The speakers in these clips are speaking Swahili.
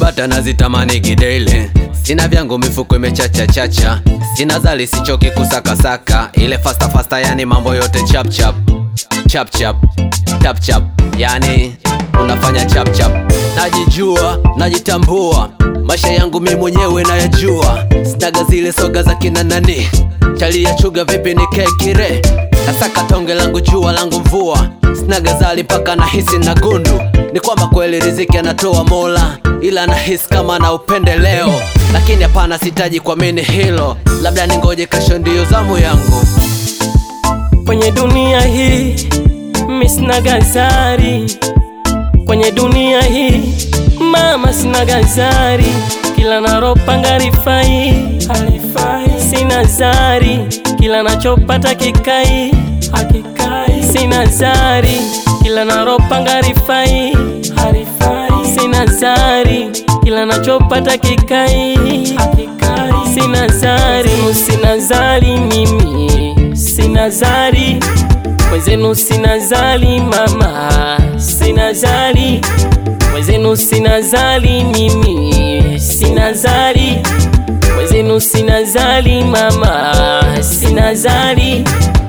nikipata nazitamani gidele. Sina vyangu mifuko imechacha chacha, sina zali sichoki kusaka ile fasta yani mambo yote chap chap chap chap chap chap, yani unafanya chap chap. Najijua, najitambua, maisha yangu mimi mwenyewe nayajua. Sinaga zile soga za kina nani, chali ya chuga vipi ni kekire. Nasaka tonge langu jua langu mvua, sinaga zali paka nahisi na gundu. Ni kwamba kweli riziki anatoa Mola, ila nahisi kama na upendeleo. Lakini hapana sitaji kuamini hilo, labda ningoje kesho ndio zamu yangu. Kwenye dunia hii mimi sina gazari, kwenye dunia hii mama sina gazari. Kila naropanga rifai, sina zari. Kila nachopata kikai, sina zari. Kila naropanga rifai, sina zari. Kila nachopata kikai, sina zari. Sina zari mimi, sina zari. Wezenu sina zali mama, sina zali. Wezenu sina zali mimi, sina zali. Wezenu sina zali mama, sina zali.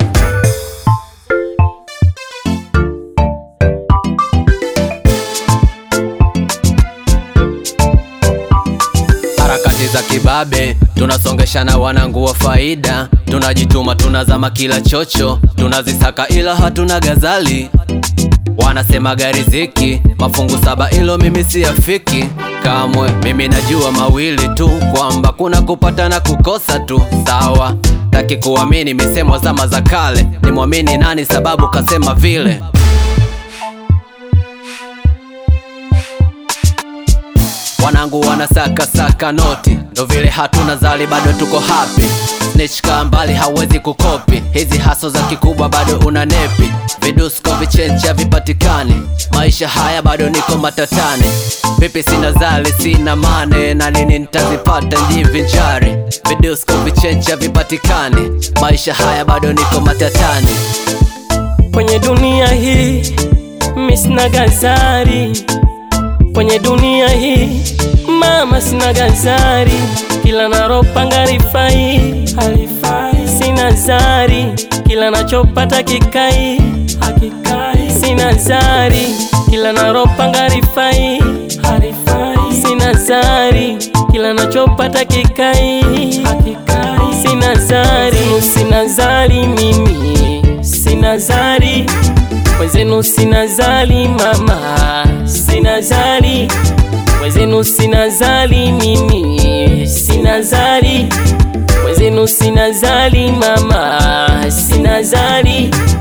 Harakati za kibabe, tunasongeshana wanangu wa faida. Tunajituma tunazama kila chocho, tunazisaka ila hatuna gazali. Wanasema riziki mafungu 7 ilo mimi siafiki kamwe. Mimi najua mawili tu, kwamba kuna kupata na kukosa tu. Sawa, taki kuamini misemo zama za kale. Ni muamini nani sababu kasema vile. Wanangu wanasaka noti, ndo vile hatuna zali bado tuko happy. Snitch mbali hawezi kukopi, hizi haso za kikubwa bado unanepi. Vidusko vichencha vipatikani, maisha haya bado niko matatani. Pipi sina zali sina mane, na lini nitazipata njivinjari. Vidusko vichencha vipatikani, maisha haya bado niko matatani. Kwenye dunia hii mimi sina gazari, kwenye dunia hii mama sina gazari. Kila naropanga rifai, sina zari. Kila nachopata kikai, sina zari. Kila naropanga rifai, sina zari. Kila nachopata kikai, sina zari. Sina zari mimi, sina zari. Wezenu sina zali mama, sina zali. Wezenu sina zali mimi, sina zali. Wezenu sina zali mama, sina zali.